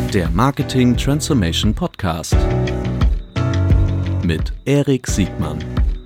Der Marketing Transformation Podcast mit Erik Siegmann.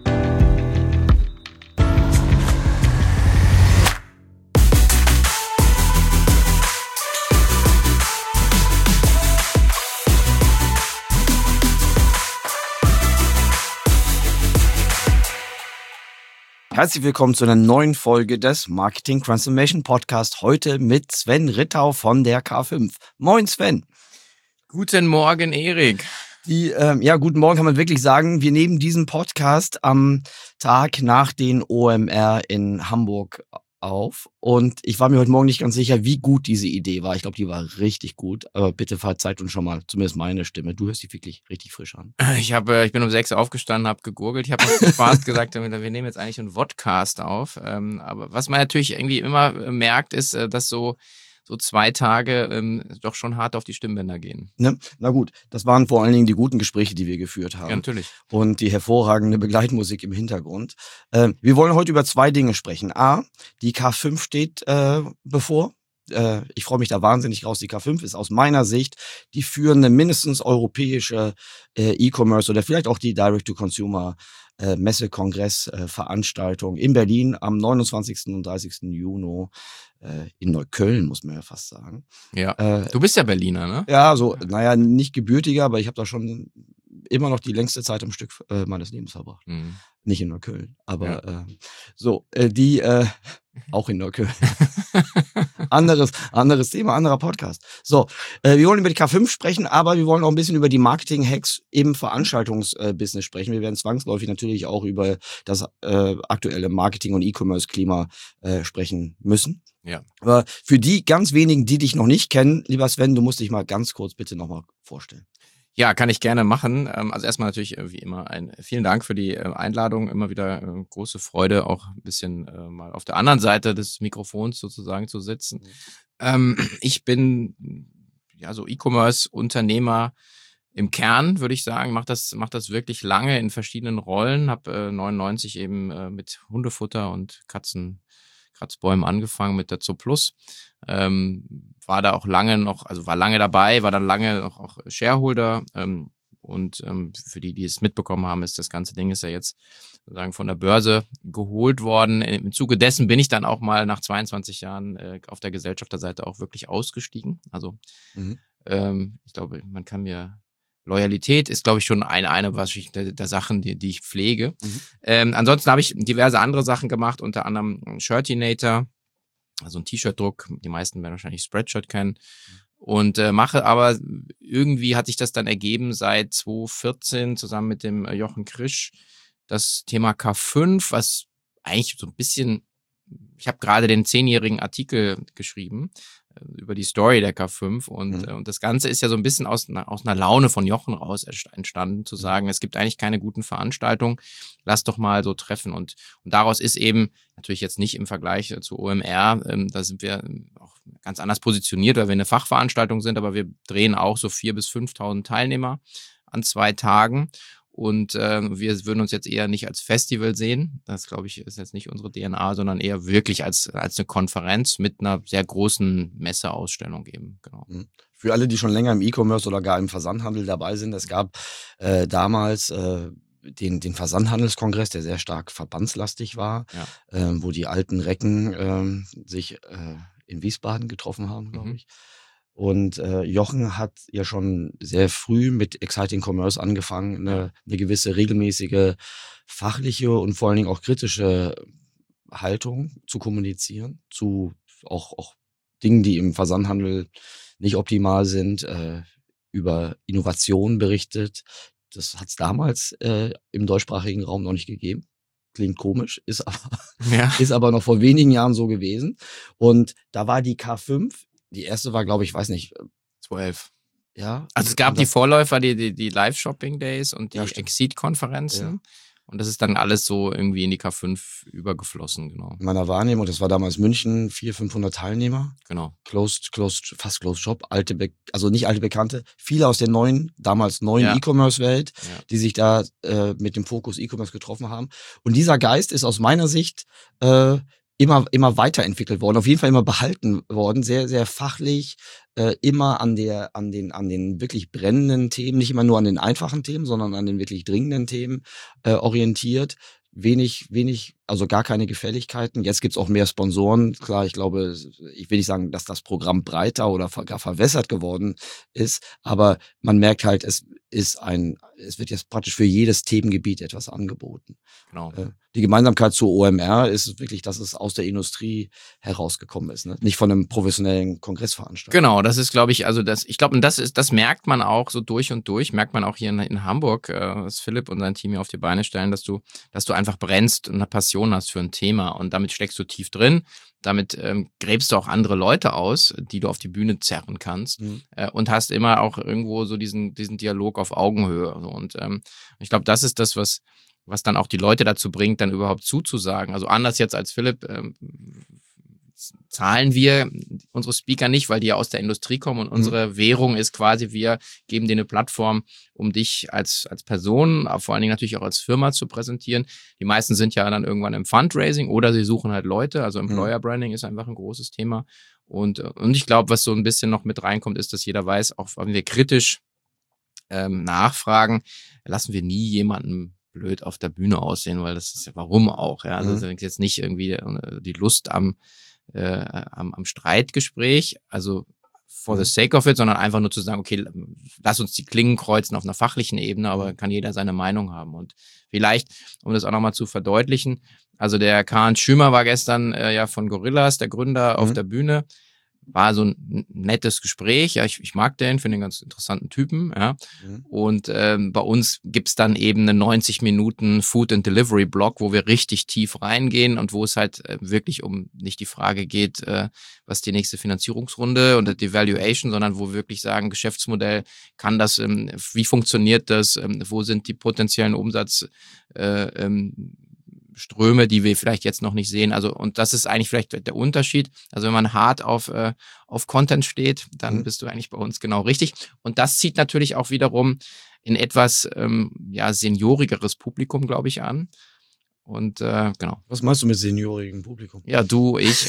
Herzlich willkommen zu einer neuen Folge des Marketing Transformation Podcast. Heute mit Sven Rittau von der K5. Moin Sven. Guten Morgen, Erik. Guten Morgen kann man wirklich sagen. Wir nehmen diesen Podcast am Tag nach den OMR in Hamburg auf. Und ich war mir heute Morgen nicht ganz sicher, wie gut diese Idee war. Ich glaube, die war richtig gut. Aber bitte verzeiht uns schon mal, zumindest meine Stimme. Du hörst die wirklich richtig frisch an. Ich bin um 6 aufgestanden, habe gegurgelt. Ich habe mit Spaß gesagt, wir nehmen jetzt eigentlich einen Vodcast auf. Aber was man natürlich irgendwie immer merkt, ist, dass so 2 Tage doch schon hart auf die Stimmbänder gehen. Ne? Na gut, das waren vor allen Dingen die guten Gespräche, die wir geführt haben. Ja, natürlich. Und die hervorragende Begleitmusik im Hintergrund. Wir wollen heute über 2 Dinge sprechen. A, die K5 steht bevor. Ich freue mich da wahnsinnig raus. Die K5 ist aus meiner Sicht die führende, mindestens europäische E-Commerce oder vielleicht auch die Direct-to-Consumer Messe-Kongress-Veranstaltung in Berlin am 29. und 30. Juni in Neukölln, muss man ja fast sagen. Ja, du bist ja Berliner, ne? Ja, nicht gebürtiger, aber ich habe da schon immer noch die längste Zeit am Stück meines Lebens verbracht. Mhm. Nicht in Neukölln, aber auch in Neukölln. Anderes Thema, anderer Podcast. So, wir wollen über die K5 sprechen, aber wir wollen auch ein bisschen über die Marketing-Hacks im Veranstaltungsbusiness sprechen. Wir werden zwangsläufig natürlich auch über das aktuelle Marketing- und E-Commerce-Klima sprechen müssen. Ja. Aber für die ganz wenigen, die dich noch nicht kennen, lieber Sven, du musst dich mal ganz kurz bitte nochmal vorstellen. Ja, kann ich gerne machen. Also erstmal natürlich wie immer vielen Dank für die Einladung. Immer wieder große Freude, auch ein bisschen mal auf der anderen Seite des Mikrofons sozusagen zu sitzen. Ich bin ja so E-Commerce-Unternehmer im Kern, würde ich sagen. Mach das wirklich lange in verschiedenen Rollen. Habe 99 eben mit Hundefutter und Kratzbäumen angefangen mit der Zooplus. War da auch lange noch, also war lange dabei, war dann lange noch auch Shareholder. Für die es mitbekommen haben, das ganze Ding ist ja jetzt sozusagen von der Börse geholt worden. Im Zuge dessen bin ich dann auch mal nach 22 Jahren auf der Gesellschafterseite auch wirklich ausgestiegen. Also ich glaube, man kann mir Loyalität ist, glaube ich, schon eine der Sachen, die ich pflege. Ansonsten habe ich diverse andere Sachen gemacht, unter anderem Shirtinator, also ein T-Shirt-Druck. Die meisten werden wahrscheinlich Spreadshirt kennen. Und mache aber, irgendwie hat sich das dann ergeben seit 2014 zusammen mit dem Jochen Krisch, das Thema K5, was eigentlich so ein bisschen, ich habe gerade den 10-jährigen Artikel geschrieben über die Story der K5 und das Ganze ist ja so ein bisschen aus einer Laune von Jochen raus entstanden, zu sagen, es gibt eigentlich keine guten Veranstaltungen, lass doch mal so treffen und daraus ist eben, natürlich jetzt nicht im Vergleich zu OMR, da sind wir auch ganz anders positioniert, weil wir eine Fachveranstaltung sind, aber wir drehen auch so 4.000 bis 5.000 Teilnehmer an 2 Tagen. Und wir würden uns jetzt eher nicht als Festival sehen. Das, glaube ich, ist jetzt nicht unsere DNA, sondern eher wirklich als eine Konferenz mit einer sehr großen Messeausstellung eben. Genau. Für alle, die schon länger im E-Commerce oder gar im Versandhandel dabei sind, es gab damals den Versandhandelskongress, der sehr stark verbandslastig war, wo die alten Recken sich in Wiesbaden getroffen haben, glaube ich. Und Jochen hat ja schon sehr früh mit Exciting Commerce angefangen, eine gewisse regelmäßige fachliche und vor allen Dingen auch kritische Haltung zu kommunizieren, zu auch Dingen, die im Versandhandel nicht optimal sind, über Innovation berichtet. Das hat es damals im deutschsprachigen Raum noch nicht gegeben. Klingt komisch, ist aber noch vor wenigen Jahren so gewesen. Und da war die K5, die erste war, glaube ich, weiß nicht, 12. Ja. Also es gab die Vorläufer, die Live-Shopping-Days und die Exceed-Konferenzen. Ja. Und das ist dann alles so irgendwie in die K5 übergeflossen, genau. In meiner Wahrnehmung, das war damals München, 400-500 Teilnehmer. Genau. Fast Closed Shop, also nicht alte Bekannte, viele aus der damals neuen E-Commerce-Welt, die sich da mit dem Fokus E-Commerce getroffen haben. Und dieser Geist ist aus meiner Sicht immer weiterentwickelt worden, auf jeden Fall immer behalten worden, sehr, sehr fachlich, immer an den wirklich brennenden Themen, nicht immer nur an den einfachen Themen, sondern an den wirklich dringenden Themen orientiert. Wenig, also gar keine Gefälligkeiten. Jetzt gibt's auch mehr Sponsoren. Klar, ich glaube, ich will nicht sagen, dass das Programm breiter oder gar verwässert geworden ist, aber man merkt halt, es wird jetzt praktisch für jedes Themengebiet etwas angeboten. Genau. Die Gemeinsamkeit zu OMR ist wirklich, dass es aus der Industrie herausgekommen ist, ne? Nicht von einem professionellen Kongressveranstalter. Genau, das ist, glaube ich, das merkt man auch so durch und durch, merkt man auch hier in Hamburg, was Philipp und sein Team hier auf die Beine stellen, dass du einfach brennst und eine Passion hast für ein Thema und damit steckst du tief drin. Damit gräbst du auch andere Leute aus, die du auf die Bühne zerren kannst und hast immer auch irgendwo so diesen Dialog auf Augenhöhe. Und ich glaube, das ist das, was dann auch die Leute dazu bringt, dann überhaupt zuzusagen. Also anders jetzt als Philipp zahlen wir unsere Speaker nicht, weil die ja aus der Industrie kommen und unsere Währung ist quasi, wir geben dir eine Plattform, um dich als Person, aber vor allen Dingen natürlich auch als Firma zu präsentieren. Die meisten sind ja dann irgendwann im Fundraising oder sie suchen halt Leute, also Employer Branding ist einfach ein großes Thema und ich glaube, was so ein bisschen noch mit reinkommt, ist, dass jeder weiß, auch wenn wir kritisch nachfragen, lassen wir nie jemanden blöd auf der Bühne aussehen, weil das ist ja, warum auch, ja, also das ist jetzt nicht irgendwie die Lust am Streitgespräch, also for the sake of it, sondern einfach nur zu sagen, okay, lass uns die Klingen kreuzen auf einer fachlichen Ebene, aber kann jeder seine Meinung haben. Und vielleicht, um das auch nochmal zu verdeutlichen, also der Kahn Schümer war gestern ja von Gorillas, der Gründer, auf der Bühne. War so ein nettes Gespräch, ja, ich mag den, finde den ganz interessanten Typen, ja. Und bei uns gibt's dann eben einen 90 Minuten Food and Delivery Block, wo wir richtig tief reingehen und wo es halt wirklich um nicht die Frage geht, was die nächste Finanzierungsrunde und die Valuation, sondern wo wir wirklich sagen, Geschäftsmodell, kann das, wie funktioniert das, wo sind die potenziellen Ströme, die wir vielleicht jetzt noch nicht sehen. Also, und das ist eigentlich vielleicht der Unterschied. Also, wenn man hart auf Content steht, dann bist du eigentlich bei uns genau richtig. Und das zieht natürlich auch wiederum in etwas, seniorigeres Publikum, glaube ich, an. Und, genau. Was meinst du mit seniorigem Publikum? Ja, du, ich.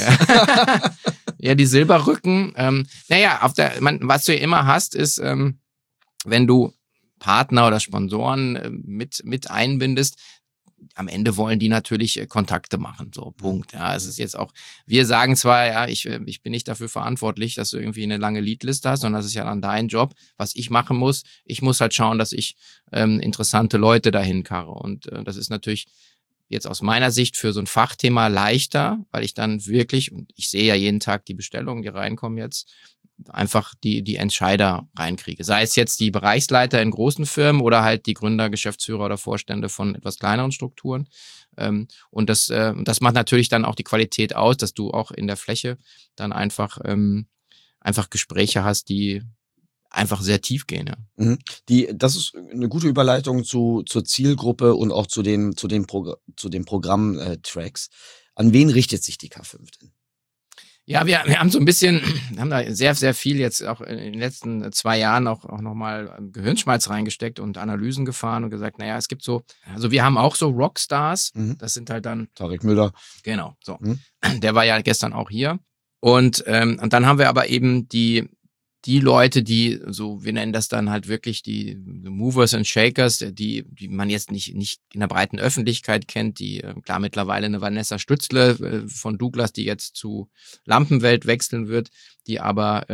Ja, die Silberrücken. Was du ja immer hast, ist, wenn du Partner oder Sponsoren mit einbindest, am Ende wollen die natürlich Kontakte machen, so, Punkt. Ja, es ist jetzt auch, wir sagen zwar, ja, ich bin nicht dafür verantwortlich, dass du irgendwie eine lange Leadliste hast, sondern das ist ja dann dein Job. Was ich machen muss, ich muss halt schauen, dass ich interessante Leute dahin karre. Und das ist natürlich jetzt aus meiner Sicht für so ein Fachthema leichter, weil ich dann wirklich, und ich sehe ja jeden Tag die Bestellungen, die reinkommen jetzt, einfach die Entscheider reinkriege. Sei es jetzt die Bereichsleiter in großen Firmen oder halt die Gründer, Geschäftsführer oder Vorstände von etwas kleineren Strukturen. Und das macht natürlich dann auch die Qualität aus, dass du auch in der Fläche dann einfach Gespräche hast, die einfach sehr tief gehen. Ja. Das ist eine gute Überleitung zur Zielgruppe und auch zu den Programmtracks. An wen richtet sich die K5 denn? Ja, wir haben so ein bisschen, haben da sehr, sehr viel jetzt auch in den letzten 2 Jahren auch nochmal Gehirnschmalz reingesteckt und Analysen gefahren und gesagt, naja, es gibt so, also wir haben auch so Rockstars, das sind halt dann Tarek Müller. Genau, so. Der war ja gestern auch hier. Und dann haben wir aber eben die Leute, die so, wir nennen das dann halt wirklich die Movers and Shakers, die man jetzt nicht in der breiten Öffentlichkeit kennt, die klar mittlerweile eine Vanessa Stützle von Douglas, die jetzt zu Lampenwelt wechseln wird, die aber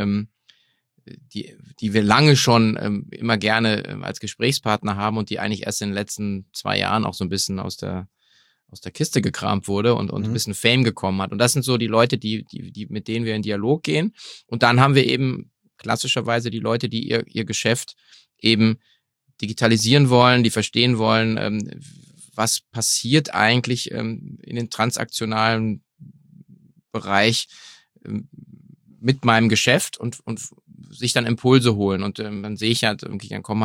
die wir lange schon immer gerne als Gesprächspartner haben und die eigentlich erst in den letzten 2 Jahren auch so ein bisschen aus der Kiste gekramt wurde und ein bisschen Fame gekommen hat. Und das sind so die Leute, die mit denen wir in Dialog gehen. Und dann haben wir eben klassischerweise die Leute, die ihr Geschäft eben digitalisieren wollen, die verstehen wollen, was passiert eigentlich in den transaktionalen Bereich mit meinem Geschäft und sich dann Impulse holen. Und dann sehe ich halt, dann kommen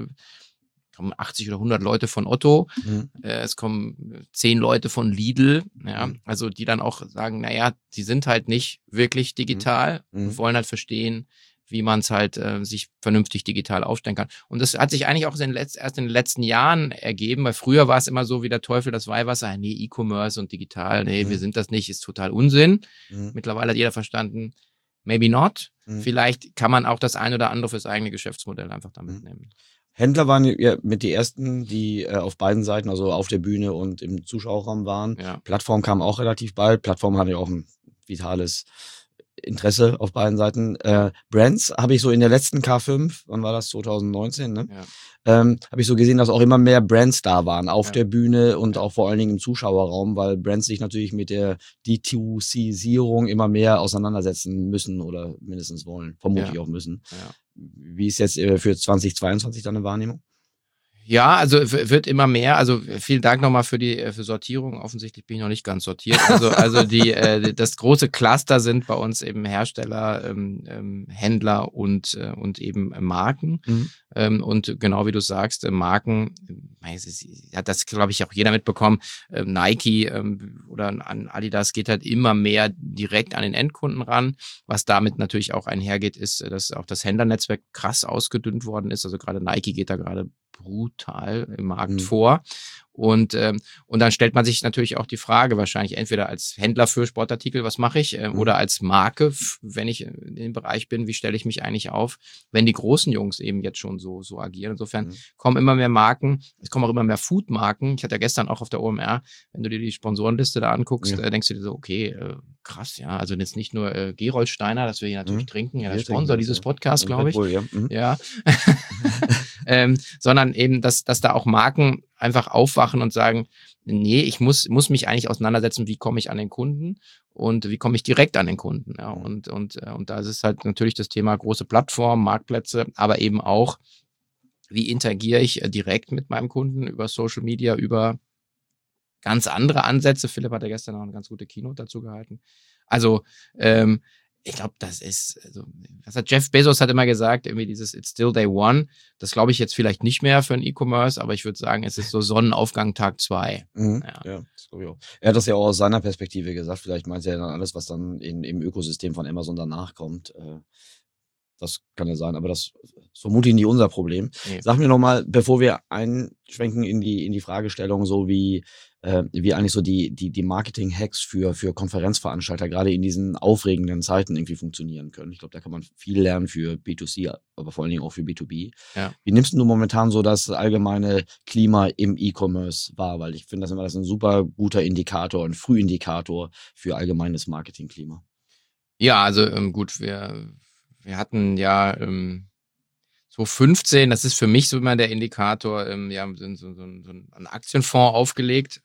80 oder 100 Leute von Otto, es kommen 10 Leute von Lidl, ja, also die dann auch sagen, naja, die sind halt nicht wirklich digital und wollen halt verstehen, wie man es halt sich vernünftig digital aufstellen kann. Und das hat sich eigentlich auch erst in den letzten Jahren ergeben, weil früher war es immer so wie der Teufel das Weihwasser, nee, E-Commerce und digital, nee, wir sind das nicht, ist total Unsinn. Mittlerweile hat jeder verstanden, maybe not. Vielleicht kann man auch das ein oder andere fürs eigene Geschäftsmodell einfach damit nehmen. Händler waren ja mit die ersten, die auf beiden Seiten, also auf der Bühne und im Zuschauerraum waren. Ja. Plattform kam auch relativ bald. Plattform hatte ja auch ein vitales Interesse auf beiden Seiten. Brands habe ich so in der letzten K5, wann war das? 2019, ne? Ja. Habe ich so gesehen, dass auch immer mehr Brands da waren auf der Bühne und auch vor allen Dingen im Zuschauerraum, weil Brands sich natürlich mit der D2C-Sierung immer mehr auseinandersetzen müssen oder mindestens wollen, vermutlich auch müssen. Ja. Wie ist jetzt für 2022 deine Wahrnehmung? Ja, also wird immer mehr. Also vielen Dank nochmal für Sortierung. Offensichtlich bin ich noch nicht ganz sortiert. Also das große Cluster sind bei uns eben Hersteller, Händler und eben Marken. Und genau wie du sagst, Marken, hat das, glaube ich, auch jeder mitbekommen. Nike oder an Adidas geht halt immer mehr direkt an den Endkunden ran. Was damit natürlich auch einhergeht, ist, dass auch das Händlernetzwerk krass ausgedünnt worden ist. Also gerade Nike geht da gerade brutal im Markt vor. Und dann stellt man sich natürlich auch die Frage, wahrscheinlich entweder als Händler für Sportartikel, was mache ich, oder als Marke, wenn ich in dem Bereich bin, wie stelle ich mich eigentlich auf, wenn die großen Jungs eben jetzt schon so agieren. Insofern kommen immer mehr Marken, es kommen auch immer mehr Food-Marken. Ich hatte ja gestern auch auf der OMR, wenn du dir die Sponsorenliste da anguckst, denkst du dir so, okay, krass, ja, also jetzt nicht nur Gerold Steiner, dass wir hier natürlich trinken, ja, der Sponsor dieses Podcasts, glaube ich. Ja. Sondern eben, dass da auch Marken einfach aufwachen und sagen, nee, ich muss mich eigentlich auseinandersetzen, wie komme ich an den Kunden und wie komme ich direkt an den Kunden. Ja, und da ist es halt natürlich das Thema große Plattformen, Marktplätze, aber eben auch, wie interagiere ich direkt mit meinem Kunden über Social Media, über ganz andere Ansätze. Philipp hat ja gestern noch eine ganz gute Keynote dazu gehalten. Also, ich glaube, das ist, also, was hat Jeff Bezos hat immer gesagt, irgendwie dieses It's still day one. Das glaube ich jetzt vielleicht nicht mehr für einen E-Commerce, aber ich würde sagen, es ist so Sonnenaufgang Tag 2. Ja, das glaube ich auch. Er hat das ja auch aus seiner Perspektive gesagt. Vielleicht meint er ja dann alles, was dann im Ökosystem von Amazon danach kommt. Das kann ja sein, aber das ist vermutlich nicht unser Problem. Nee. Sag mir nochmal, bevor wir einschwenken in die Fragestellung, so wie eigentlich so die Marketing-Hacks für Konferenzveranstalter gerade in diesen aufregenden Zeiten irgendwie funktionieren können. Ich glaube, da kann man viel lernen für B2C, aber vor allen Dingen auch für B2B. Ja. Wie nimmst du momentan so das allgemeine Klima im E-Commerce wahr? Weil ich finde das ein super guter Indikator, ein Frühindikator für allgemeines Marketingklima. Ja, also gut, wir hatten ja 2015, das ist für mich so immer der Indikator, wir haben so einen Aktienfonds aufgelegt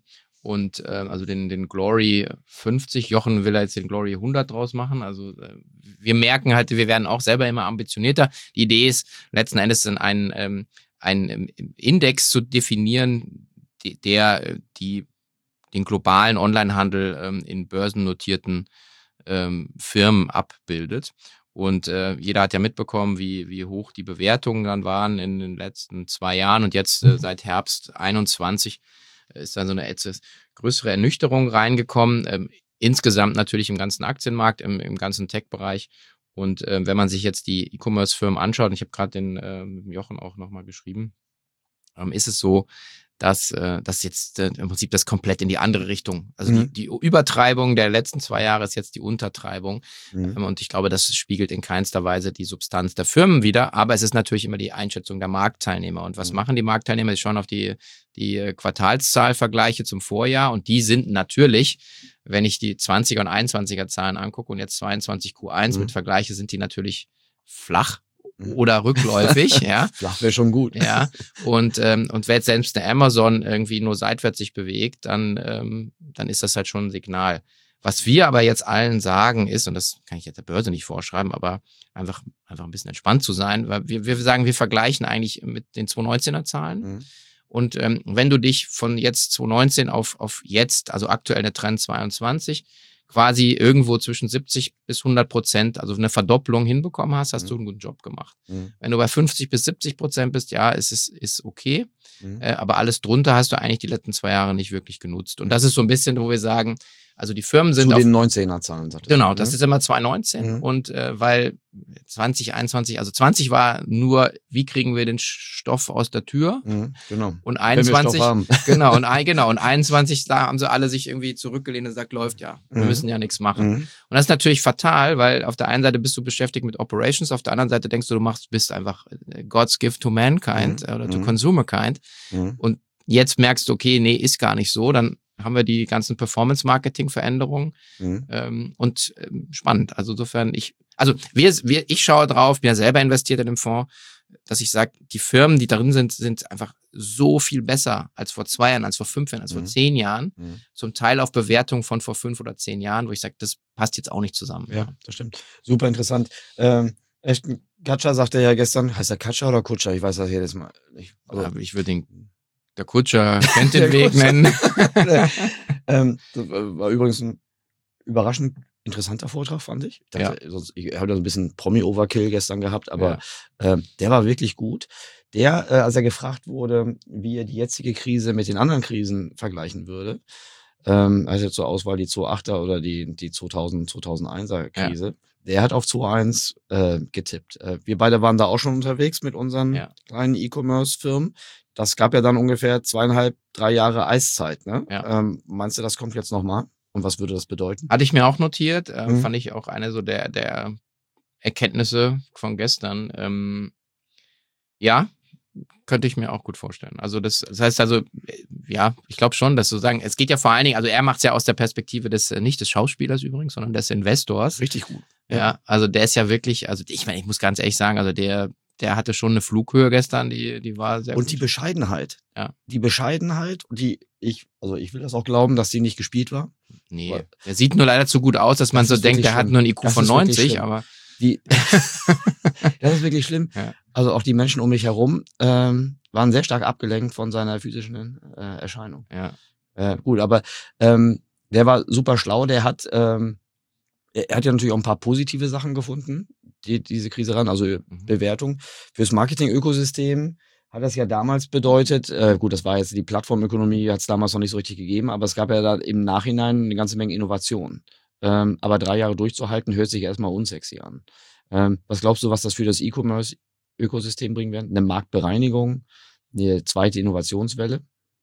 und also den Glory 50, Jochen will jetzt den Glory 100 draus machen, also wir merken halt, wir werden auch selber immer ambitionierter. Die Idee ist letzten Endes dann einen Index zu definieren, der den globalen Onlinehandel in börsennotierten Firmen abbildet. Und jeder hat ja mitbekommen, wie hoch die Bewertungen dann waren in den letzten 2 Jahren. Und jetzt seit Herbst 21 ist dann so eine etwas größere Ernüchterung reingekommen. Insgesamt natürlich im ganzen Aktienmarkt, im ganzen Tech-Bereich. Und wenn man sich jetzt die E-Commerce-Firmen anschaut, und ich habe gerade den mit Jochen auch nochmal geschrieben, ist es so, dass jetzt im Prinzip das komplett in die andere Richtung, also die Übertreibung der letzten 2 Jahre ist jetzt die Untertreibung und ich glaube, das spiegelt in keinster Weise die Substanz der Firmen wider, aber es ist natürlich immer die Einschätzung der Marktteilnehmer und was machen die Marktteilnehmer? Sie schauen auf die Quartalszahlvergleiche zum Vorjahr und die sind natürlich, wenn ich die 20er und 21er Zahlen angucke und jetzt 22 Q1 mit vergleiche, sind die natürlich flach oder rückläufig, ja. Flach wäre schon gut. Ja. Und wenn jetzt selbst eine Amazon irgendwie nur seitwärts sich bewegt, dann ist das halt schon ein Signal. Was wir aber jetzt allen sagen ist, und das kann ich jetzt der Börse nicht vorschreiben, aber einfach ein bisschen entspannt zu sein, weil wir sagen, wir vergleichen eigentlich mit den 2019er Zahlen. Und wenn du dich von jetzt 2019 auf jetzt, also aktuell eine Trend 22, quasi irgendwo zwischen 70-100%, also eine Verdopplung hinbekommen hast du einen guten Job gemacht. Wenn du bei 50-70% bist, ja, ist okay, aber alles drunter hast du eigentlich die letzten 2 Jahre nicht wirklich genutzt. Und das ist so ein bisschen, wo wir sagen, Also die Firmen sind zu den 19er-Zahlen, sagtest du. Genau, das ist immer 2019 und weil 2021, also 20 war nur, wie kriegen wir den Stoff aus der Tür? Genau. Und 21, haben. genau, und 21, da haben sie alle sich irgendwie zurückgelehnt und gesagt, läuft ja, wir müssen ja nichts machen. Und das ist natürlich fatal, weil auf der einen Seite bist du beschäftigt mit Operations, auf der anderen Seite denkst du, bist einfach God's gift to mankind oder to consumerkind. Und jetzt merkst du, okay, nee, ist gar nicht so, dann haben wir die ganzen Performance-Marketing-Veränderungen und spannend. Also insofern, ich schaue drauf, bin ja selber investiert in dem Fonds, dass ich sage, die Firmen, die darin sind einfach so viel besser als vor 2 Jahren, als vor 5 Jahren, als vor 10 Jahren. Zum Teil auf Bewertung von vor 5 oder 10 Jahren, wo ich sage, das passt jetzt auch nicht zusammen. Ja, das stimmt. Super interessant. Ashton Kutcher sagte ja gestern, heißt er Kutcher oder Kutscher? Ich weiß das jedes Mal nicht. Also, ich würde der Kutscher kennt den Weg nennen. Das war übrigens ein überraschend interessanter Vortrag, fand ich. Ich habe da so ein bisschen Promi-Overkill gestern gehabt, aber der war wirklich gut. Als er gefragt wurde, wie er die jetzige Krise mit den anderen Krisen vergleichen würde, also zur Auswahl die 2008er oder die 2001er Krise, der hat auf 2.1 getippt. Wir beide waren da auch schon unterwegs mit unseren kleinen E-Commerce-Firmen. Das gab ja dann ungefähr 2,5, 3 Jahre Eiszeit. Ne? Meinst du, das kommt jetzt nochmal? Und was würde das bedeuten? Hatte ich mir auch notiert. Fand ich auch eine so der Erkenntnisse von gestern. Ja, könnte ich mir auch gut vorstellen. Also das heißt also, ja, ich glaube schon, dass sozusagen, es geht ja vor allen Dingen, also er macht es ja aus der Perspektive nicht des Schauspielers übrigens, sondern des Investors. Richtig gut. Ja, also der ist ja wirklich, also ich meine, ich muss ganz ehrlich sagen, also der hatte schon eine Flughöhe gestern, die war sehr gut. Und die Bescheidenheit. Ja. Die Bescheidenheit, ich will das auch glauben, dass die nicht gespielt war. Nee, der sieht nur leider zu gut aus, dass man so denkt, der hat nur ein IQ von 90, aber... Das ist wirklich schlimm. Ja. Also auch die Menschen um mich herum waren sehr stark abgelenkt von seiner physischen Erscheinung. Ja. Gut, aber der war super schlau, er hat ja natürlich auch ein paar positive Sachen gefunden, diese Krise ran, also Bewertung. Fürs Marketing-Ökosystem hat das ja damals bedeutet, gut, das war jetzt die Plattformökonomie, hat es damals noch nicht so richtig gegeben, aber es gab ja da im Nachhinein eine ganze Menge Innovation. Aber 3 Jahre durchzuhalten, hört sich erstmal unsexy an. Was glaubst du, was das für das E-Commerce-Ökosystem bringen wird? Eine Marktbereinigung, eine zweite Innovationswelle?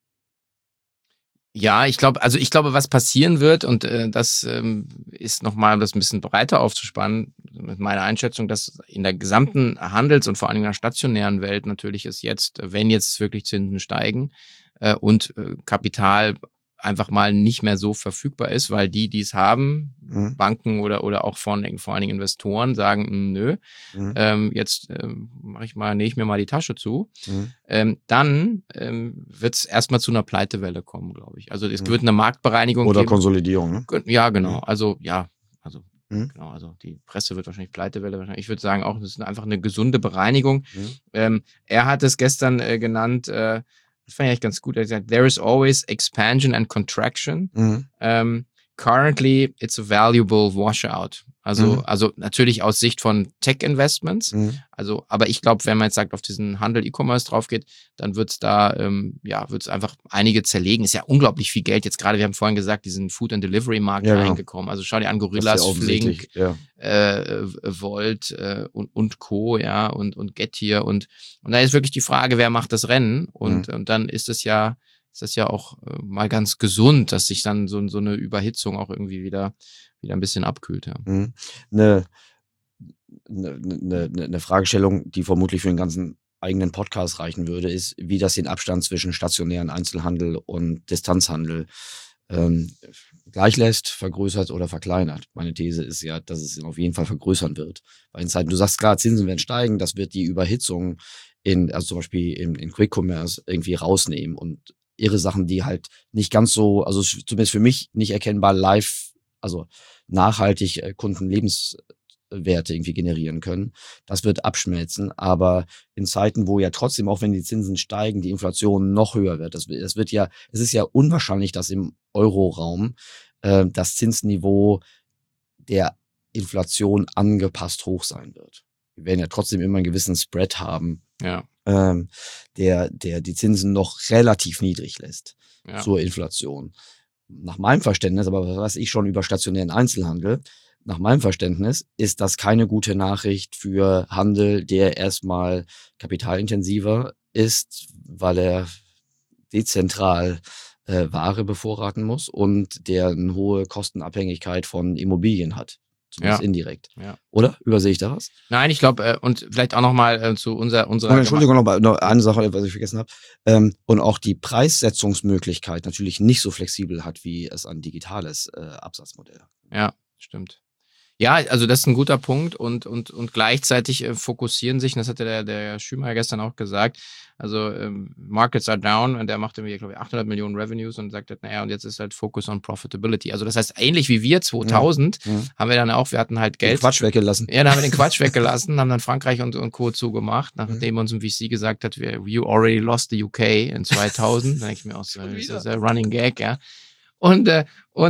Ja, ich glaube, was passieren wird, und das ist nochmal, um das ein bisschen breiter aufzuspannen, mit meiner Einschätzung, dass in der gesamten Handels- und vor allem in der stationären Welt natürlich ist jetzt, wenn jetzt wirklich Zinsen steigen und Kapital einfach mal nicht mehr so verfügbar ist, weil die es haben, Banken oder auch vor allen Dingen Investoren sagen, nö, jetzt nähe ich mir mal die Tasche zu, dann wird es erstmal zu einer Pleitewelle kommen, glaube ich. Also es wird eine Marktbereinigung oder geben. Konsolidierung, ne? Ja, genau. Genau, also die Presse wird wahrscheinlich Pleitewelle wahrscheinlich. Ich würde sagen auch, das ist einfach eine gesunde Bereinigung. Er hat es gestern genannt, das fand ich eigentlich ganz gut. Er hat gesagt, there is always expansion and contraction. Currently, it's a valuable washout. Also natürlich aus Sicht von Tech-Investments. Aber ich glaube, wenn man jetzt sagt, auf diesen Handel E-Commerce drauf geht, dann wird es da, wird es einfach einige zerlegen. Ist ja unglaublich viel Geld. Jetzt gerade, wir haben vorhin gesagt, diesen Food-and-Delivery-Markt reingekommen. Also schau dir an, Gorillas, Flink, Volt und Co., ja, und Getir. Und da ist wirklich die Frage, wer macht das Rennen? Und dann ist das ja auch mal ganz gesund, dass sich dann so eine Überhitzung auch irgendwie wieder ein bisschen abkühlt. Ja. Eine Fragestellung, die vermutlich für den ganzen eigenen Podcast reichen würde, ist, wie das den Abstand zwischen stationären Einzelhandel und Distanzhandel gleich lässt, vergrößert oder verkleinert. Meine These ist ja, dass es auf jeden Fall vergrößern wird. Weil in Zeiten, du sagst klar, Zinsen werden steigen, das wird die Überhitzung also zum Beispiel in Quick Commerce irgendwie rausnehmen und ihre Sachen, die halt nicht ganz so, also zumindest für mich nicht erkennbar also nachhaltig Kundenlebenswerte irgendwie generieren können. Das wird abschmelzen, aber in Zeiten, wo ja trotzdem, auch wenn die Zinsen steigen, die Inflation noch höher wird, es ist ja unwahrscheinlich, dass im Euroraum das Zinsniveau der Inflation angepasst hoch sein wird. Wir werden ja trotzdem immer einen gewissen Spread haben, der die Zinsen noch relativ niedrig lässt zur Inflation. nach meinem Verständnis, aber was weiß ich schon über stationären Einzelhandel, nach meinem Verständnis ist das keine gute Nachricht für Handel, der erstmal kapitalintensiver ist, weil er dezentral Ware bevorraten muss und der eine hohe Kostenabhängigkeit von Immobilien hat. Zumindest indirekt. Ja. Oder? Übersehe ich da was? Nein, ich glaube, und vielleicht auch nochmal zu unserer Entschuldigung, noch eine Sache, was ich vergessen habe. Und auch die Preissetzungsmöglichkeit natürlich nicht so flexibel hat, wie es ein digitales Absatzmodell hat. Ja, stimmt. Ja, also das ist ein guter Punkt und gleichzeitig fokussieren sich, und das hatte der Schümacher gestern auch gesagt, also Markets are down und der macht irgendwie, glaube ich, 800 Millionen Revenues und sagt, naja, und jetzt ist halt Focus on Profitability. Also das heißt, ähnlich wie wir 2000 haben wir dann auch, wir hatten halt Geld. Den Quatsch weggelassen. Ja, dann haben wir den Quatsch weggelassen, haben dann Frankreich und Co. zugemacht, nachdem uns ein VC gesagt hat, you already lost the UK in 2000. Dann denke ich mir auch, so, das ist ein Running Gag, ja. Und dann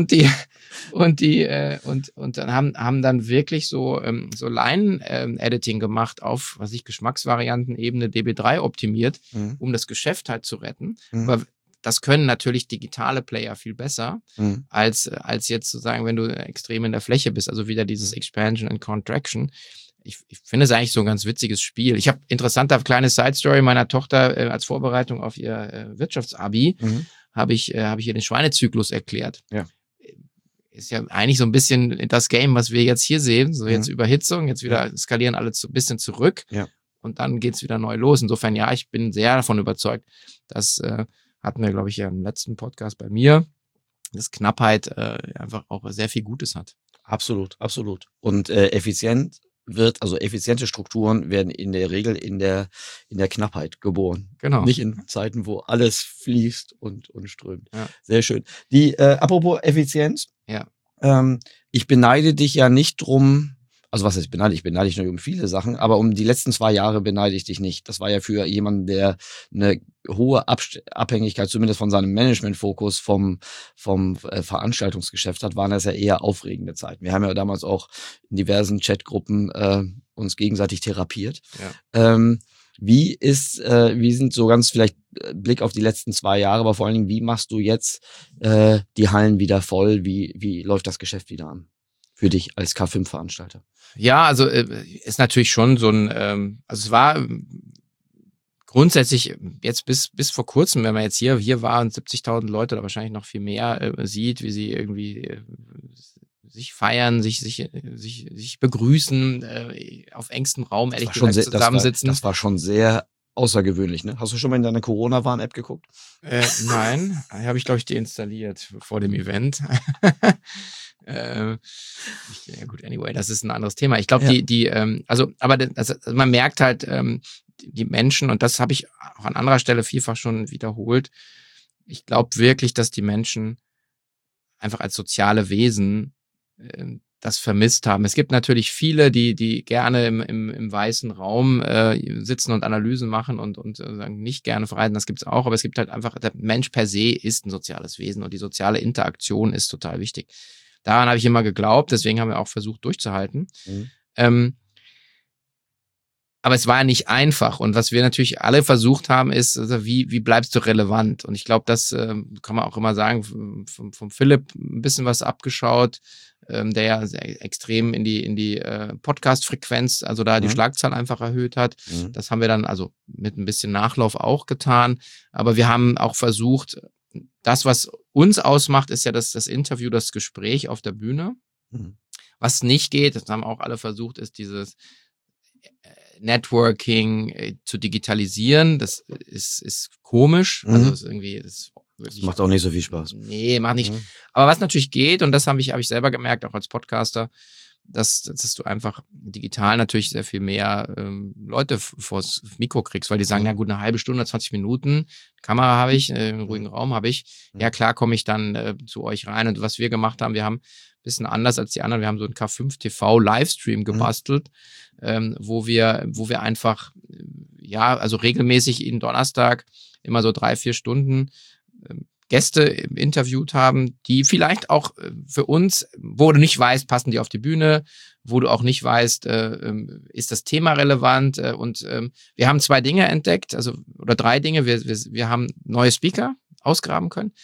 haben dann wirklich so Line-Editing gemacht auf, Geschmacksvarianten-Ebene DB3 optimiert, um das Geschäft halt zu retten. Aber das können natürlich digitale Player viel besser, als jetzt zu sagen, wenn du extrem in der Fläche bist, also wieder dieses Expansion and Contraction. Ich finde es eigentlich so ein ganz witziges Spiel. Ich habe interessanter kleine Side-Story meiner Tochter als Vorbereitung auf ihr Wirtschaftsabi. Habe ich ihr den Schweinezyklus erklärt. Ja. Ist ja eigentlich so ein bisschen das Game, was wir jetzt hier sehen. So jetzt Überhitzung, jetzt wieder skalieren alle ein bisschen zurück und dann geht's wieder neu los. Insofern, ja, ich bin sehr davon überzeugt, dass hatten wir, glaube ich, ja im letzten Podcast bei mir, dass Knappheit einfach auch sehr viel Gutes hat. Absolut, absolut. Und effiziente Strukturen werden in der Regel in der Knappheit geboren. Genau. Nicht in Zeiten, wo alles fließt und strömt. Ja. Sehr schön. Apropos Effizienz. Ja. Ich beneide dich ja nicht drum, also was heißt beneide? Ich beneide dich nur um viele Sachen, aber um die letzten 2 Jahre beneide ich dich nicht. Das war ja für jemanden, der eine hohe Abhängigkeit, zumindest von seinem Managementfokus vom Veranstaltungsgeschäft hat, waren das ja eher aufregende Zeiten. Wir haben ja damals auch in diversen Chatgruppen uns gegenseitig therapiert. Ja. Wie sind so ganz vielleicht Blick auf die letzten 2 Jahre, aber vor allen Dingen, wie machst du jetzt die Hallen wieder voll? Wie läuft das Geschäft wieder an? Für dich als K5-Veranstalter? Ja, also ist natürlich schon so ein, also es war grundsätzlich jetzt bis vor kurzem, wenn man jetzt hier war und 70.000 Leute oder wahrscheinlich noch viel mehr sieht, wie sie irgendwie sich feiern, sich begrüßen, auf engstem Raum, ehrlich gesagt, zusammensitzen. Das war schon sehr außergewöhnlich, ne? Hast du schon mal in deine Corona-Warn-App geguckt? Nein, habe ich, glaube ich, deinstalliert vor dem Event. Ja gut, anyway, das ist ein anderes Thema. Ich glaube, man merkt halt, die Menschen, und das habe ich auch an anderer Stelle vielfach schon wiederholt, ich glaube wirklich, dass die Menschen einfach als soziale Wesen das vermisst haben. Es gibt natürlich viele, die gerne im weißen Raum sitzen und Analysen machen und sagen, nicht gerne verreisen, das gibt's auch, aber es gibt halt einfach, der Mensch per se ist ein soziales Wesen und die soziale Interaktion ist total wichtig. Daran habe ich immer geglaubt, deswegen haben wir auch versucht durchzuhalten. Aber es war ja nicht einfach. Und was wir natürlich alle versucht haben, ist, also wie bleibst du relevant? Und ich glaube, das kann man auch immer sagen, vom Philipp ein bisschen was abgeschaut, der ja sehr extrem in die Podcast-Frequenz, also da die Schlagzahl einfach erhöht hat. Das haben wir dann also mit ein bisschen Nachlauf auch getan. Aber wir haben auch versucht, das, was uns ausmacht, ist ja das Interview, das Gespräch auf der Bühne. Was nicht geht, das haben auch alle versucht, ist dieses Networking zu digitalisieren. Das ist komisch. Also ist irgendwie, das macht auch nicht so viel Spaß. Nee, macht nicht. Aber was natürlich geht, und das habe ich selber gemerkt, auch als Podcaster, dass du einfach digital natürlich sehr viel mehr Leute vors Mikro kriegst, weil die sagen, ja gut, eine halbe Stunde, 20 Minuten, Kamera habe ich, einen ruhigen Raum habe ich. Ja klar, komme ich dann zu euch rein. Und was wir gemacht haben, wir haben ein bisschen anders als die anderen, wir haben so einen K5 TV Livestream gebastelt, wo wir einfach, also regelmäßig jeden Donnerstag immer so 3-4 Stunden Gäste interviewt haben, die vielleicht auch für uns, wo du nicht weißt, passen die auf die Bühne, wo du auch nicht weißt, ist das Thema relevant, und wir haben 2 Dinge entdeckt, oder 3 Dinge. Wir haben neue Speaker ausgraben können.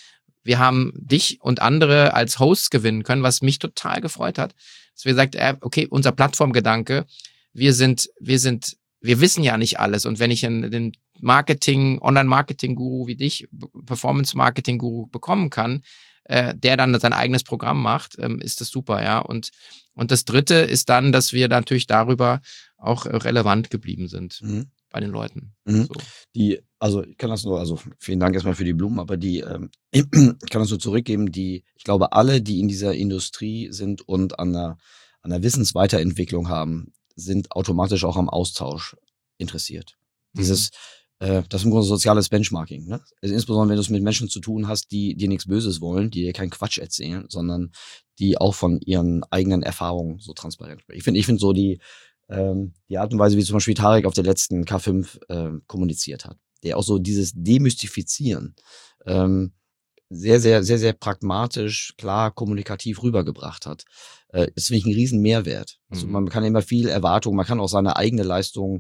Wir haben dich und andere als Hosts gewinnen können, was mich total gefreut hat. Dass wir gesagt, okay, unser Plattformgedanke, wir wissen ja nicht alles. Und wenn ich den Online-Marketing-Guru wie dich, Performance-Marketing-Guru bekommen kann, der dann sein eigenes Programm macht, ist das super, ja. Und das Dritte ist dann, dass wir natürlich darüber auch relevant geblieben sind bei den Leuten. So. Ich kann das nur, also vielen Dank erstmal für die Blumen, aber ich kann das nur zurückgeben, ich glaube, alle, die in dieser Industrie sind und an der Wissensweiterentwicklung haben, sind automatisch auch am Austausch interessiert. Das ist im Grunde soziales Benchmarking, ne? Also insbesondere, wenn du es mit Menschen zu tun hast, die dir nichts Böses wollen, die dir keinen Quatsch erzählen, sondern die auch von ihren eigenen Erfahrungen so transparent sprechen. Ich finde so die Art und Weise, wie zum Beispiel Tarek auf der letzten K5 kommuniziert hat, der auch so dieses Demystifizieren sehr, sehr, sehr, sehr pragmatisch, klar, kommunikativ rübergebracht hat. Das finde ich einen riesen Mehrwert. Also man kann immer viel Erwartung, man kann auch seine eigene Leistung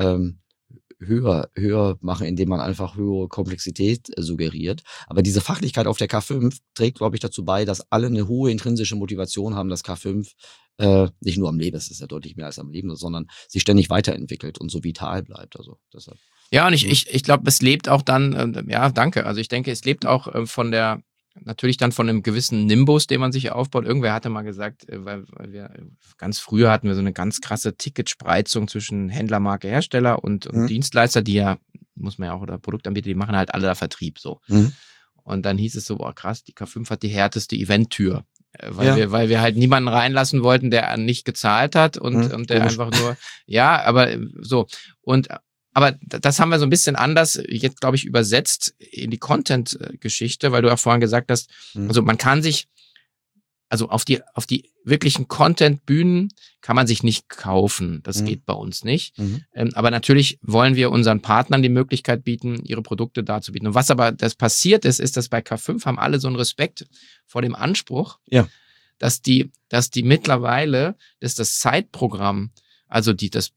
höher machen, indem man einfach höhere Komplexität suggeriert. Aber diese Fachlichkeit auf der K5 trägt, glaube ich, dazu bei, dass alle eine hohe intrinsische Motivation haben, dass K5 nicht nur am Leben, es ist ja deutlich mehr als am Leben, sondern sich ständig weiterentwickelt und so vital bleibt. Also deshalb. Ja, und ich glaube, es lebt auch dann, danke. Also ich denke, es lebt auch natürlich dann von einem gewissen Nimbus, den man sich aufbaut. Irgendwer hatte mal gesagt, weil wir ganz früher hatten wir so eine ganz krasse Ticketspreizung zwischen Händler, Marke, Hersteller und Dienstleister, die ja, muss man ja auch, oder Produktanbieter, die machen halt alle da Vertrieb so. Und dann hieß es so, boah krass, die K5 hat die härteste Eventtür. Weil wir halt niemanden reinlassen wollten, der nicht gezahlt hat und der einfach nur, aber so. Aber das haben wir so ein bisschen anders jetzt, glaube ich, übersetzt in die Content-Geschichte, weil du auch vorhin gesagt hast, also man kann sich, also auf die wirklichen Content-Bühnen kann man sich nicht kaufen. Das geht bei uns nicht. Aber natürlich wollen wir unseren Partnern die Möglichkeit bieten, ihre Produkte darzubieten. Und was aber das passiert ist, dass bei K5 haben alle so einen Respekt vor dem Anspruch, dass die mittlerweile, dass das Zeitprogramm, also das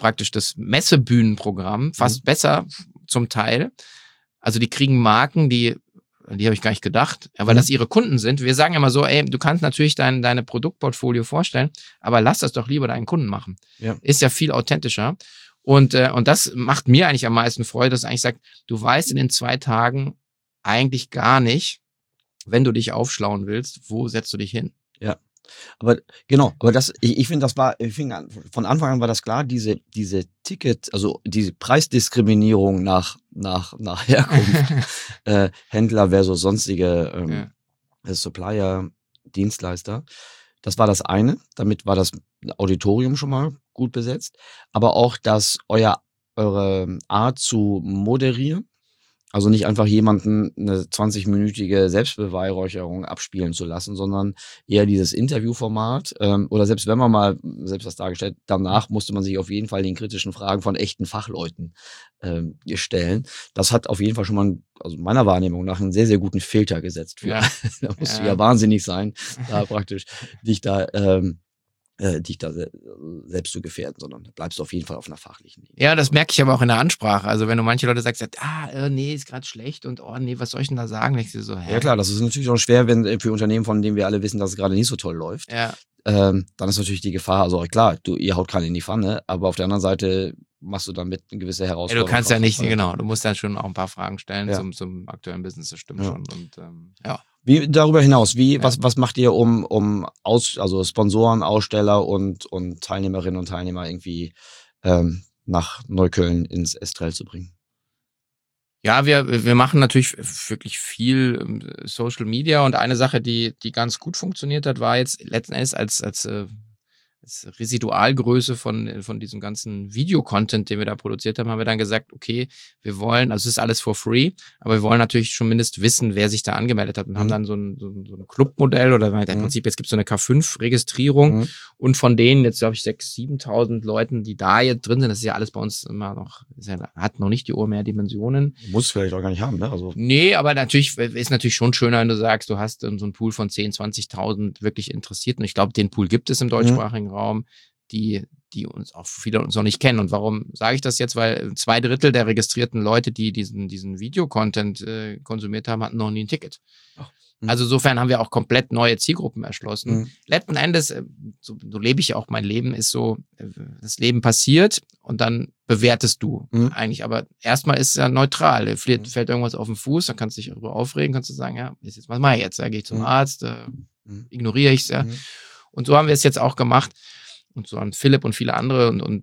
Messebühnenprogramm, fast besser zum Teil. Also die kriegen Marken, die habe ich gar nicht gedacht, weil das ihre Kunden sind. Wir sagen immer so, du kannst natürlich deine Produktportfolio vorstellen, aber lass das doch lieber deinen Kunden machen. Ja. Ist ja viel authentischer. Und das macht mir eigentlich am meisten Freude, dass eigentlich sagt, du weißt in den 2 Tagen eigentlich gar nicht, wenn du dich aufschlauen willst, wo setzt du dich hin? Ja. Aber genau, ich finde, von Anfang an war das klar, diese Ticket, also diese Preisdiskriminierung nach Herkunft, Händler versus sonstige Supplier, Dienstleister, das war das eine, damit war das Auditorium schon mal gut besetzt, aber auch, dass eure Art zu moderieren, also nicht einfach jemanden eine 20-minütige Selbstbeweihräucherung abspielen zu lassen, sondern eher dieses Interviewformat oder selbst wenn man mal selbst das dargestellt, danach musste man sich auf jeden Fall den kritischen Fragen von echten Fachleuten stellen. Das hat auf jeden Fall schon mal, also meiner Wahrnehmung nach, einen sehr, sehr guten Filter gesetzt. Da musst du ja wahnsinnig sein, da praktisch dich da selbst zu gefährden, sondern bleibst du auf jeden Fall auf einer fachlichen Linie. Ja, das merke ich aber auch in der Ansprache. Also wenn du manche Leute sagst, nee, ist gerade schlecht und nee, was soll ich denn da sagen? Ich so, Ja klar, das ist natürlich auch schwer, wenn für Unternehmen, von denen wir alle wissen, dass es gerade nicht so toll läuft. Ja. Dann ist natürlich die Gefahr, also klar, ihr haut keinen in die Pfanne, aber auf der anderen Seite machst du damit eine gewisse Herausforderung. Ja, du kannst ja nicht, genau, du musst dann schon auch ein paar Fragen stellen zum aktuellen Business, das stimmt schon. Und Wie darüber hinaus, was macht ihr, um also Sponsoren, Aussteller und Teilnehmerinnen und Teilnehmer irgendwie nach Neukölln ins Estrell zu bringen? Ja, wir machen natürlich wirklich viel Social Media und eine Sache, die ganz gut funktioniert hat, war jetzt letzten Endes als Residualgröße von diesem ganzen Videocontent, den wir da produziert haben, haben wir dann gesagt, okay, wir wollen, also es ist alles for free, aber wir wollen natürlich schon mindestens wissen, wer sich da angemeldet hat und haben dann so ein Clubmodell oder im Prinzip, jetzt gibt es so eine K5-Registrierung und von denen jetzt, glaube ich, 6.000, 7.000 Leuten, die da jetzt drin sind, das ist ja alles bei uns immer noch, hat noch nicht die mehr Dimensionen. Muss vielleicht auch gar nicht haben, ne? Also nee, aber ist natürlich schon schöner, wenn du sagst, du hast so einen Pool von 10.000, 20.000 wirklich Interessierten. Ich glaube, den Pool gibt es im deutschsprachigen Raum, die die uns auch viele uns noch nicht kennen. Und warum sage ich das jetzt? Weil 2/3 der registrierten Leute, die diesen Videocontent konsumiert haben, hatten noch nie ein Ticket. Also insofern haben wir auch komplett neue Zielgruppen erschlossen. Letzten Endes, so lebe ich ja auch mein Leben, ist so, das Leben passiert und dann bewertest du eigentlich. Aber erstmal ist es ja neutral. Fällt irgendwas auf den Fuß, dann kannst du dich darüber aufregen, kannst du sagen, ja, was mache ich jetzt? Da gehe ich zum Arzt, ignoriere ich es ja. Und so haben wir es jetzt auch gemacht. Und so an Philipp und viele andere und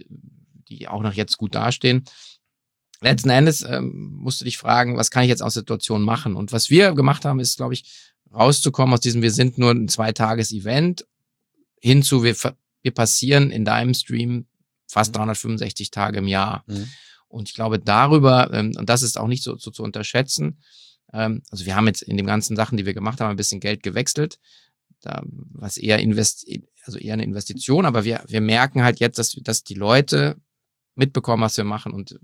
die auch noch jetzt gut dastehen. Letzten Endes musst du dich fragen, was kann ich jetzt aus der Situation machen? Und was wir gemacht haben, ist, glaube ich, rauszukommen aus diesem, wir sind nur ein 2-Tages-Event, hinzu, wir passieren in deinem Stream fast 365 Tage im Jahr. Und ich glaube, darüber, und das ist auch nicht so zu unterschätzen, also wir haben jetzt in den ganzen Sachen, die wir gemacht haben, ein bisschen Geld gewechselt, was eher eine Investition, aber wir merken halt jetzt, dass die Leute mitbekommen, was wir machen und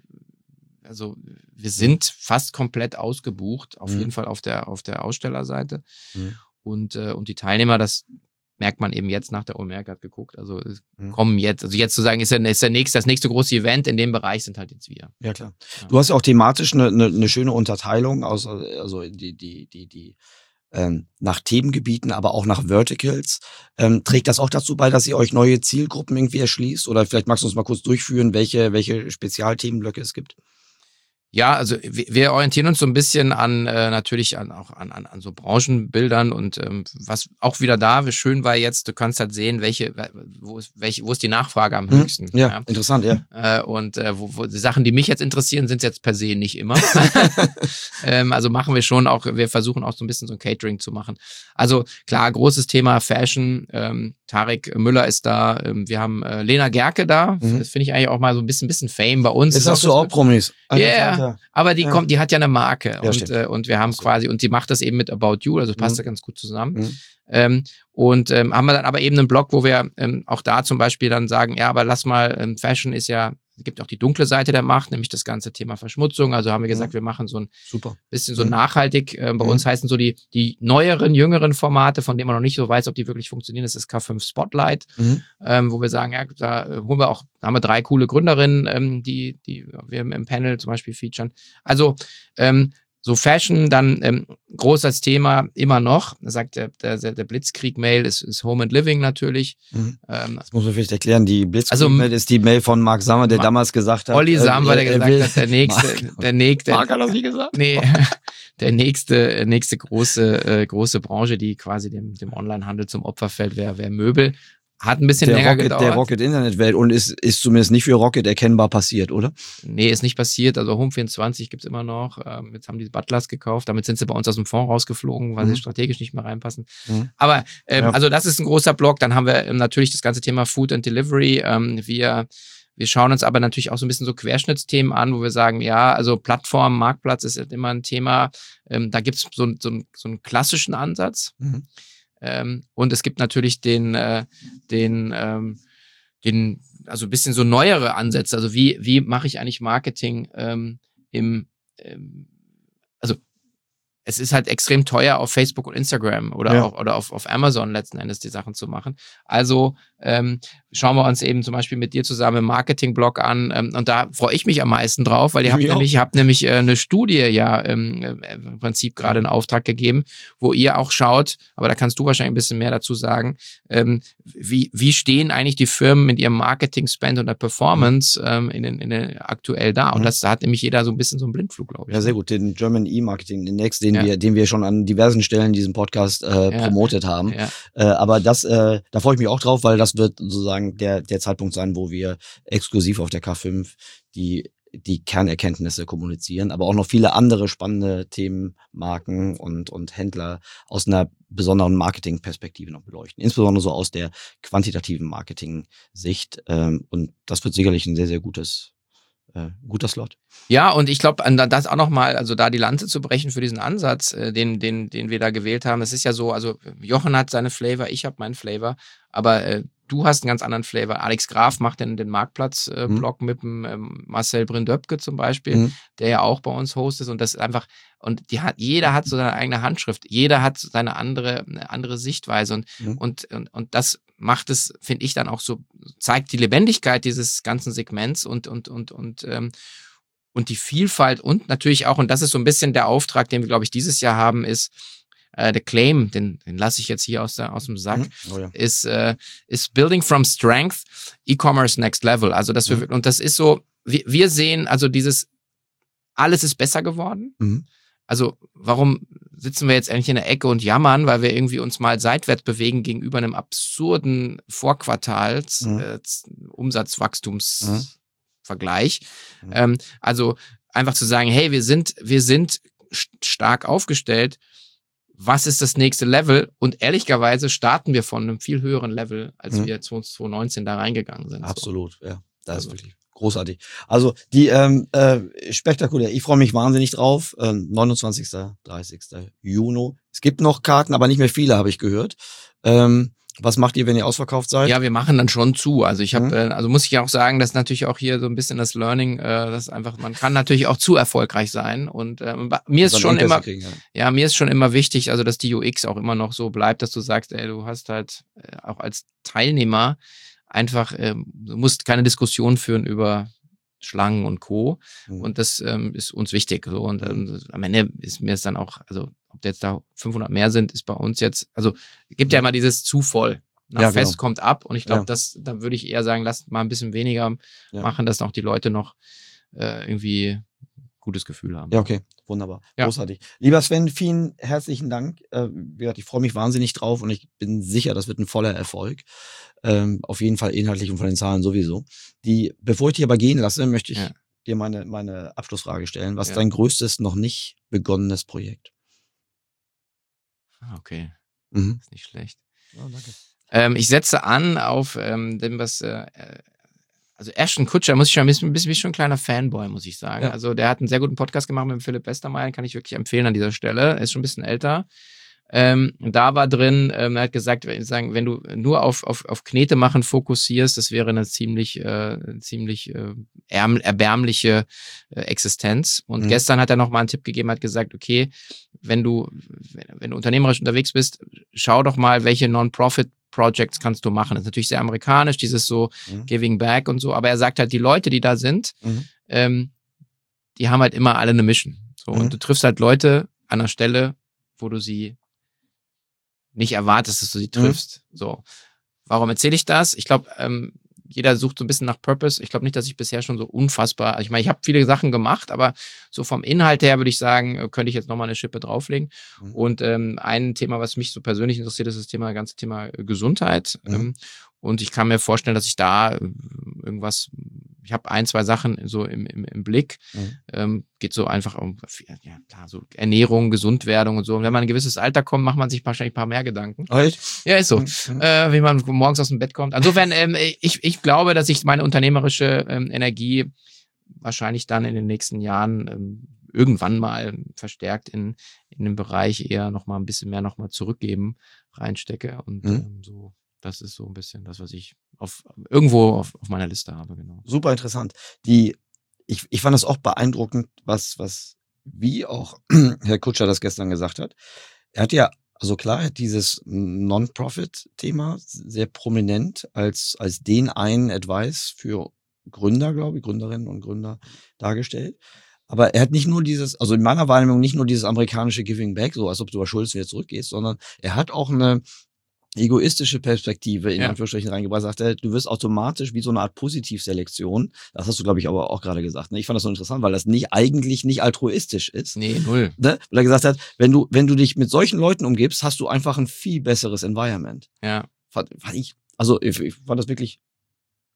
also wir sind fast komplett ausgebucht, auf jeden Fall auf der Ausstellerseite und die Teilnehmer, das merkt man eben jetzt nach der OMR, hat geguckt, also kommen jetzt, also jetzt zu sagen, ist das nächste große Event in dem Bereich sind halt jetzt wir. Ja, klar. Ja. Du hast ja auch thematisch eine schöne Unterteilung, also die nach Themengebieten, aber auch nach Verticals. Trägt das auch dazu bei, dass ihr euch neue Zielgruppen irgendwie erschließt? Oder vielleicht magst du uns mal kurz durchführen, welche Spezialthemenblöcke es gibt? Ja, also wir orientieren uns so ein bisschen an natürlich an so Branchenbildern und was auch wieder da schön war jetzt, du kannst halt sehen, wo ist die Nachfrage am höchsten. Ja, interessant, ja. Und wo die Sachen, die mich jetzt interessieren, sind jetzt per se nicht immer. Also machen wir schon auch, wir versuchen auch so ein bisschen so ein Catering zu machen. Also klar, großes Thema Fashion, Tarek Müller ist da, wir haben Lena Gerke da, das finde ich eigentlich auch mal so ein bisschen Fame bei uns. Jetzt hast du auch Promis. Ja, yeah, aber die hat ja eine Marke und wir haben quasi, und die macht das eben mit About You, also passt da ganz gut zusammen. Haben wir dann aber eben einen Blog, wo wir auch da zum Beispiel dann sagen, ja, aber lass mal, Fashion ist ja, es gibt auch die dunkle Seite der Macht, nämlich das ganze Thema Verschmutzung. Also haben wir gesagt, wir machen so ein bisschen so nachhaltig. Bei uns heißen so die neueren, jüngeren Formate, von denen man noch nicht so weiß, ob die wirklich funktionieren. Das ist K5 Spotlight, wo wir sagen, ja, da haben wir 3 coole Gründerinnen, die wir im Panel zum Beispiel featuren. Also so Fashion dann groß als Thema immer noch. Da sagt der Blitzkrieg-Mail ist Home and Living natürlich. Das muss man vielleicht erklären. Die Blitzkrieg-Mail ist die Mail von Mark Sammer, der damals gesagt hat. Olli Sammer, der gesagt hat, der nächste. Mark hat das nie gesagt? Nee, der nächste große Branche, die quasi dem Onlinehandel zum Opfer fällt, wäre Möbel. Hat ein bisschen länger gedauert. Der Rocket-Internet-Welt und ist zumindest nicht für Rocket erkennbar passiert, oder? Nee, ist nicht passiert. Also Home24 gibt's immer noch. Jetzt haben die Butlers gekauft. Damit sind sie bei uns aus dem Fonds rausgeflogen, weil sie strategisch nicht mehr reinpassen. Aber also das ist ein großer Block. Dann haben wir natürlich das ganze Thema Food and Delivery. Wir schauen uns aber natürlich auch so ein bisschen so Querschnittsthemen an, wo wir sagen, ja, also Plattform, Marktplatz ist immer ein Thema. Da gibt's so einen klassischen Ansatz. Und es gibt natürlich den also ein bisschen so neuere Ansätze. Also wie mache ich eigentlich Marketing also es ist halt extrem teuer, auf Facebook und Instagram oder auf Amazon letzten Endes die Sachen zu machen. Also schauen wir uns eben zum Beispiel mit dir zusammen im Marketing-Blog an und da freue ich mich am meisten drauf, weil ihr habt nämlich eine Studie im Prinzip gerade in Auftrag gegeben, wo ihr auch schaut, aber da kannst du wahrscheinlich ein bisschen mehr dazu sagen, wie stehen eigentlich die Firmen mit ihrem Marketing-Spend und der Performance aktuell da? Und da hat nämlich jeder so ein bisschen so einen Blindflug, glaube ich. Ja, sehr gut. Den German E-Marketing Index, den wir schon an diversen Stellen in diesem Podcast promotet haben. Ja. Aber da freue ich mich auch drauf, weil das wird sozusagen der Zeitpunkt sein, wo wir exklusiv auf der K5 die Kernerkenntnisse kommunizieren, aber auch noch viele andere spannende Themen, Marken und Händler aus einer besonderen Marketingperspektive noch beleuchten. Insbesondere so aus der quantitativen Marketing-Sicht. Und das wird sicherlich ein sehr, sehr guter Slot. Ja, und ich glaube, das auch nochmal, also da die Lanze zu brechen für diesen Ansatz, den wir da gewählt haben, das ist ja so, also Jochen hat seine Flavor, ich habe meinen Flavor, aber du hast einen ganz anderen Flavor. Alex Graf macht den Marktplatz-Blog mit dem Marcel Brindöpke zum Beispiel, der ja auch bei uns hostet und das ist einfach, und jeder hat so seine eigene Handschrift, jeder hat seine andere Sichtweise und das macht es, finde ich, dann auch so, zeigt die Lebendigkeit dieses ganzen Segments und die Vielfalt und natürlich auch, und das ist so ein bisschen der Auftrag, den wir, glaube ich, dieses Jahr haben, ist, der Claim, den lasse ich jetzt hier aus dem Sack, ist Building from Strength, E-Commerce Next Level. Also, dass wir, und das ist so, wir sehen, also alles ist besser geworden. Also, warum sitzen wir jetzt endlich in der Ecke und jammern, weil wir irgendwie uns mal seitwärts bewegen gegenüber einem absurden Vorquartals Umsatzwachstumsvergleich. Also einfach zu sagen, hey, wir sind stark aufgestellt. Was ist das nächste Level? Und ehrlicherweise starten wir von einem viel höheren Level, als wir 2019 da reingegangen sind. Absolut, ja. Das ist wirklich großartig. Also die spektakulär. Ich freue mich wahnsinnig drauf. 29. 30. Juni. Es gibt noch Karten, aber nicht mehr viele, habe ich gehört. Was macht ihr, wenn ihr ausverkauft seid? Ja, wir machen dann schon zu. Also ich habe, also muss ich auch sagen, dass natürlich auch hier so ein bisschen das Learning, dass einfach, man kann natürlich auch zu erfolgreich sein. Und mir ist schon immer, mir ist schon immer wichtig, also dass die UX auch immer noch so bleibt, dass du sagst, ey, du hast halt auch als Teilnehmer einfach, du musst keine Diskussion führen über Schlangen und Co. Und das ist uns wichtig. So. Und am Ende ist mir es dann auch, also ob jetzt da 500 mehr sind, ist bei uns jetzt, also es gibt ja immer dieses zu voll. Nach Fest kommt ab. Und ich glaube, da würde ich eher sagen, lasst mal ein bisschen weniger machen, dass auch die Leute noch irgendwie gutes Gefühl haben. Ja, okay. Wunderbar. Ja. Großartig. Lieber Sven, vielen herzlichen Dank. Wie gesagt, ich freue mich wahnsinnig drauf und ich bin sicher, das wird ein voller Erfolg. Auf jeden Fall inhaltlich und von den Zahlen sowieso. Bevor ich dich aber gehen lasse, möchte ich dir meine Abschlussfrage stellen. Was ist dein größtes, noch nicht begonnenes Projekt? Okay. Ist nicht schlecht. Oh, danke. Ich setze an auf dem, was also Ashton Kutcher, muss ich schon ein bisschen wie schon ein kleiner Fanboy, muss ich sagen. Ja. Also der hat einen sehr guten Podcast gemacht mit Philipp Westermeier, kann ich wirklich empfehlen an dieser Stelle. Er ist schon ein bisschen älter. Da war drin, er hat gesagt, wenn du nur auf Knete machen fokussierst, das wäre eine ziemlich erbärmliche Existenz. Und gestern hat er noch mal einen Tipp gegeben, hat gesagt, okay, wenn du unternehmerisch unterwegs bist, schau doch mal, welche Non-Profit-Projects kannst du machen. Das ist natürlich sehr amerikanisch, dieses so Giving Back und so, aber er sagt halt, die Leute, die da sind, die haben halt immer alle eine Mission. So, und du triffst halt Leute an der Stelle, wo du sie nicht erwartest, dass du sie triffst. So. Warum erzähle ich das? Ich glaube, jeder sucht so ein bisschen nach Purpose. Ich glaube nicht, dass ich bisher schon so unfassbar, ich meine, ich habe viele Sachen gemacht, aber so vom Inhalt her würde ich sagen, könnte ich jetzt nochmal eine Schippe drauflegen. Und ein Thema, was mich so persönlich interessiert, ist das ganze Thema Gesundheit. Und ich kann mir vorstellen, dass ich da ich habe 1, 2 Sachen so im Blick. Geht so einfach um so Ernährung, Gesundwerdung und so. Und wenn man ein gewisses Alter kommt, macht man sich wahrscheinlich ein paar mehr Gedanken. Echt? Ja, ist so. Wie man morgens aus dem Bett kommt. Insofern, ich glaube, dass ich meine unternehmerische Energie wahrscheinlich dann in den nächsten Jahren irgendwann mal verstärkt in den Bereich eher noch mal ein bisschen mehr noch mal zurückgeben reinstecke. Und so. Das ist so ein bisschen das, was ich irgendwo auf meiner Liste habe, genau. Super interessant. Ich fand das auch beeindruckend, wie auch Herr Kutscher das gestern gesagt hat. Er hat ja, also klar, er hat dieses Non-Profit-Thema sehr prominent als den einen Advice für Gründer, glaube ich, Gründerinnen und Gründer dargestellt. Aber er hat nicht nur also in meiner Wahrnehmung nicht nur dieses amerikanische Giving Back, so als ob du bei Schulz wieder zurückgehst, sondern er hat auch eine egoistische Perspektive in Anführungsstrichen reingebracht, sagt er, du wirst automatisch wie so eine Art Positivselektion, das hast du, glaube ich, aber auch gerade gesagt, ne? Ich fand das so interessant, weil das eigentlich nicht altruistisch ist. Nee, null. Ne? Weil er gesagt hat, wenn du dich mit solchen Leuten umgibst, hast du einfach ein viel besseres Environment. Ja. Ich fand das wirklich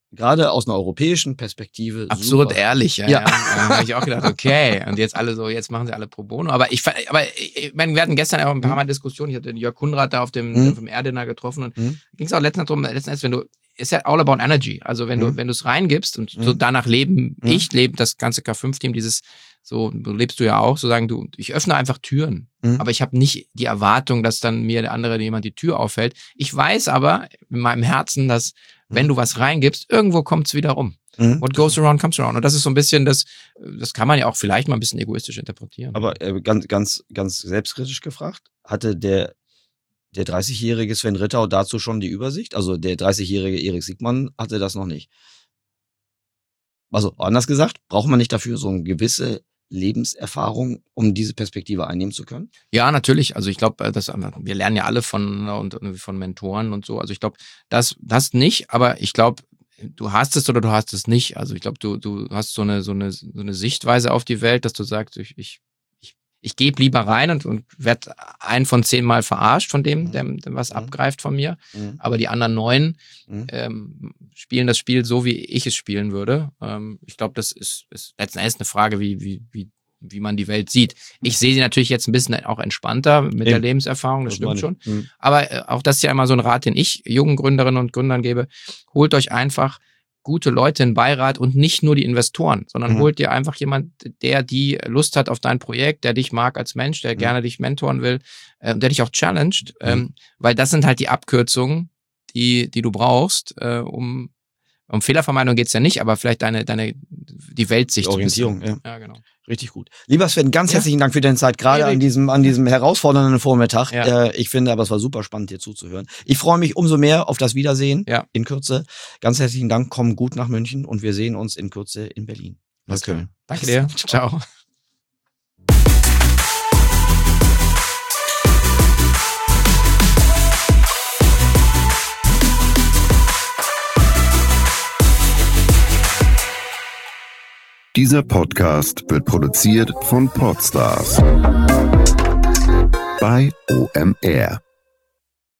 gerade aus einer europäischen Perspektive absurd super. Ehrlich, ja. Da habe ich auch gedacht, okay, und jetzt machen sie alle pro bono. Aber ich meine, wir hatten gestern auch ein paar Mal Diskussionen. Ich hatte den Jörg Kunrad da auf dem Air-Dinner getroffen und ging es auch letztens darum, letzten Endes, wenn du, ist ja all about energy. Also wenn du es reingibst und so danach ich lebe das ganze K5-Team, so lebst du ja auch, so sagen ich öffne einfach Türen. Aber ich habe nicht die Erwartung, dass dann mir jemand die Tür aufhält. Ich weiß aber in meinem Herzen, dass wenn du was reingibst, irgendwo kommt's wieder rum. What goes around comes around. Und das ist so ein bisschen, das kann man ja auch vielleicht mal ein bisschen egoistisch interpretieren. Aber ganz selbstkritisch gefragt, hatte der 30-jährige Sven Rittau dazu schon die Übersicht? Also der 30-jährige Erik Siegmann hatte das noch nicht. Also anders gesagt, braucht man nicht dafür so eine gewisse Lebenserfahrung, um diese Perspektive einnehmen zu können? Ja, natürlich. Also ich glaube, wir lernen ja alle von Mentoren und so. Also ich glaube, das nicht, aber ich glaube, du hast es oder du hast es nicht. Also ich glaube, du hast so eine Sichtweise auf die Welt, dass du sagst, ich gebe lieber rein und werde 1 von 10 Mal verarscht von dem, der was abgreift von mir. Aber die anderen 9 spielen das Spiel so, wie ich es spielen würde. Ich glaube, das ist letzten Endes eine Frage, wie man die Welt sieht. Ich sehe sie natürlich jetzt ein bisschen auch entspannter mit der Lebenserfahrung, das stimmt schon. Aber auch das ist ja immer so ein Rat, den ich jungen Gründerinnen und Gründern gebe. Holt euch einfach gute Leute in Beirat und nicht nur die Investoren, sondern holt dir einfach jemand, der die Lust hat auf dein Projekt, der dich mag als Mensch, der gerne dich mentoren will, der dich auch challenged, weil das sind halt die Abkürzungen, die du brauchst, um Fehlervermeidung geht's ja nicht, aber vielleicht die Weltsicht. Die Orientierung, ja, genau. Richtig gut. Lieber Sven, ganz herzlichen Dank für deine Zeit, gerade an diesem herausfordernden Vormittag. Ja. Ich finde, aber es war super spannend, dir zuzuhören. Ich freue mich umso mehr auf das Wiedersehen in Kürze. Ganz herzlichen Dank, komm gut nach München und wir sehen uns in Kürze in Berlin. Okay. Danke dir. Ciao. Dieser Podcast wird produziert von Podstars bei OMR.